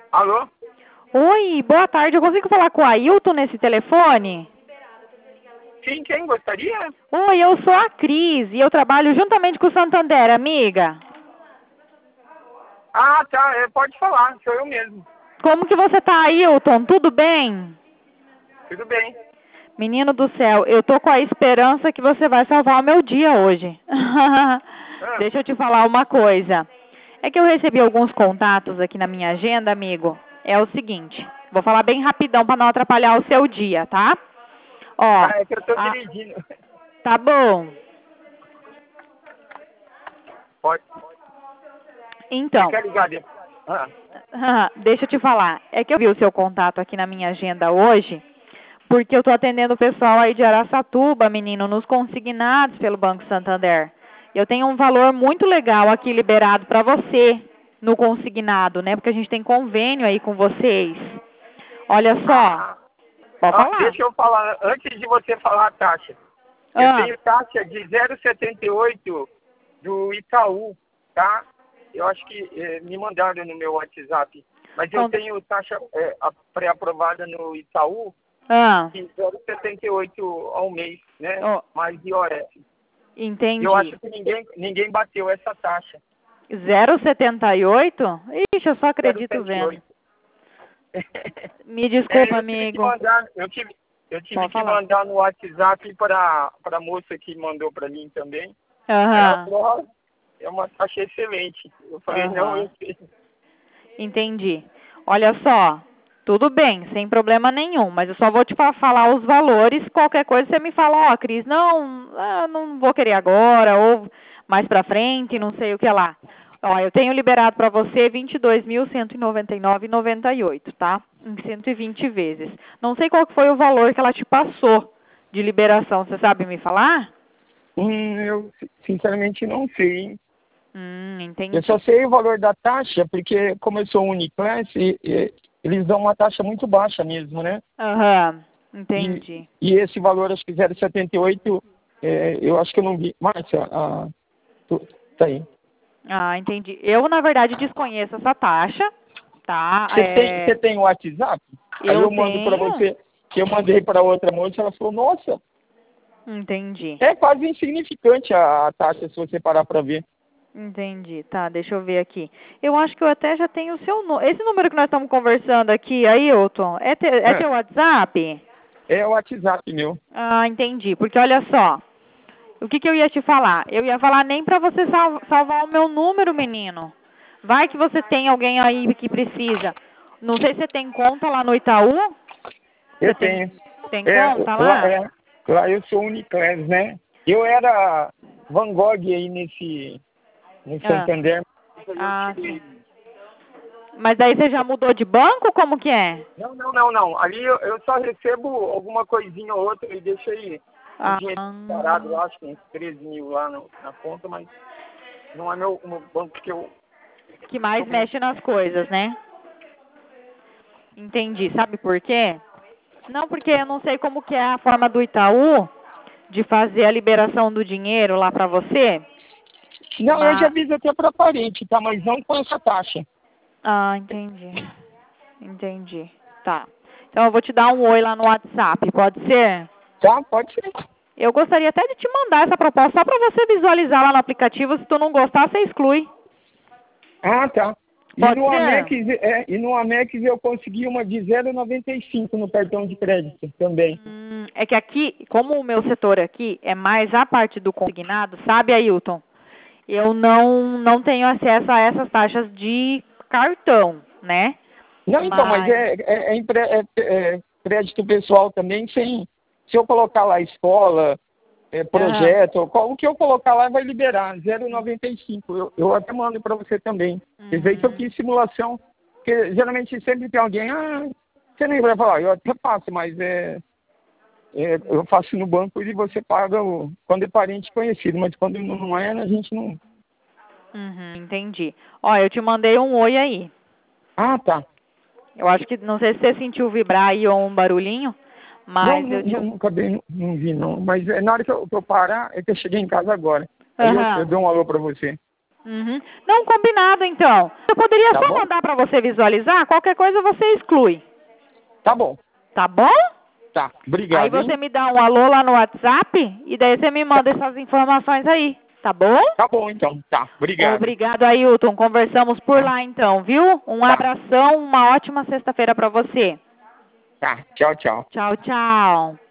Alô? Oi, boa tarde. Eu consigo falar com o Ailton nesse telefone? Sim, quem gostaria? Oi, eu sou a Cris e eu trabalho juntamente com o Santander, amiga. Ah, tá, pode falar, sou eu mesmo. Como que você tá, Ailton? Tudo bem? Tudo bem. Menino do céu, eu tô com a esperança que você vai salvar o meu dia hoje. Ah, Deixa eu te falar uma coisa. É que eu recebi alguns contatos aqui na minha agenda, amigo. É o seguinte, vou falar bem rapidão para não atrapalhar o seu dia, tá? Ó, é que eu tô a- dirigindo. tá bom. Pode. Você Então, quer ligar depois? deixa eu te falar. É que eu vi o seu contato aqui na minha agenda hoje, porque eu tô atendendo o pessoal aí de Araçatuba, menino, nos consignados pelo Banco Santander. Eu tenho um valor muito legal aqui liberado para você no consignado, né? Porque a gente tem convênio aí com vocês. Olha só, Ah, pode falar. deixa eu falar, antes de você falar a taxa. Eu Ah, tenho taxa de 0,78 do Itaú, tá? Eu acho que me mandaram no meu WhatsApp. Mas eu con- tenho taxa pré-aprovada no Itaú ah, de 0,78 ao mês, né? ó, Mais IOF. Eu entendi. acho que ninguém bateu essa taxa. 0,78? Ixi, eu só acredito vendo. 0,78. Me desculpa, Eu tive que amigo. mandar, Pode falar. no WhatsApp para a moça que mandou para mim também. Aí ela Aham, falou, ó, é uma taxa excelente. Eu falei, não, eu aham. sei. Entendi. Olha só, tudo bem, sem problema nenhum, mas eu só vou te falar os valores. Qualquer coisa você me fala, ó, Cris, não, não vou querer agora, ou mais pra frente, não sei o que lá. Ó, eu tenho liberado para você 22.199,98, tá? Em 120 vezes. Não sei qual que foi o valor que ela te passou de liberação, você sabe me falar? Eu sinceramente não sei, hein? Eu só Entendi. sei o valor da taxa, porque como eu sou Uniclass, eles dão uma taxa muito baixa mesmo, né? Aham, E, entendi. e esse valor, acho que 0,78, eu acho que eu não vi. Márcia, tá aí. Ah, entendi. Eu, na verdade, desconheço essa taxa, tá? Você tem o WhatsApp? Aí Eu eu mando para tenho. você, que eu mandei para outra moça, ela falou, nossa, Entendi. é quase insignificante a taxa, se você parar para ver. Entendi. Tá, deixa eu ver aqui. Eu acho que eu até já tenho o seu número. Esse número que nós estamos conversando aqui, Ailton, é É, teu WhatsApp? é o WhatsApp meu. Ah, entendi. Porque olha só, o que eu ia te falar? Eu ia falar nem pra você salvar o meu número, menino. Vai que você tem alguém aí que precisa. Não sei se você tem conta lá no Itaú. Você Eu tem, tenho. tem É, conta lá, lá? lá eu sou Uniclass, né? Eu era Van Gogh aí no Ah, Santander. sim. Mas daí você já mudou de banco? Como que é? Não. Ali eu só recebo alguma coisinha ou outra e deixo aí um Ah, dinheiro parado lá, acho que uns 13 mil lá na conta, mas não é meu banco que eu que mais mexe nas coisas, né? Entendi. Sabe por quê? Não, porque eu não sei como que é a forma do Itaú de fazer a liberação do dinheiro lá pra você. Não, eu já Mas, fiz até para parente, tá? Mas não com essa taxa. entendi. Entendi. Tá. Então eu vou te dar um oi lá no WhatsApp, pode ser? Tá? Pode ser. Eu gostaria até de te mandar essa proposta só pra você visualizar lá no aplicativo. Se tu não gostar, você exclui. Ah, tá. Pode ser? E no Amex eu consegui uma de 0,95 no cartão de crédito também. É que aqui, como o meu setor aqui é mais a parte do consignado, sabe, Ailton? Eu não tenho acesso a essas taxas de cartão, né? Não, então, mas Mas, crédito pessoal também, se eu colocar lá escola, aham. projeto, o que eu colocar lá vai liberar, 0,95. Eu até mando para você também. Às vezes eu Uhum. fiz simulação, porque geralmente sempre tem alguém, você nem vai falar, eu até faço, mas eu faço no banco e você paga quando é parente conhecido, mas quando não é, a gente não. Uhum, entendi. Ó, eu te mandei um oi aí. Ah, tá. Eu acho que, não sei se você sentiu vibrar aí ou um barulhinho, Não, mas eu te... acabei, não vi não. Mas na hora que eu parar, é que eu cheguei em casa agora. Aí eu Aham. dou um alô para você. Uhum. Não, combinado então. Eu poderia Tá só bom? mandar para você visualizar, qualquer coisa você exclui. Tá bom. Tá bom? Tá. Aí Obrigado, você hein? me dá um alô lá no WhatsApp e daí você me manda essas informações aí, tá bom? Tá bom, então. Tá. Obrigado. Obrigado, Ailton. Conversamos por Tá. lá então, viu? Um Tá. abração, uma ótima sexta-feira para você. Tá. Tchau, tchau. Tchau, tchau.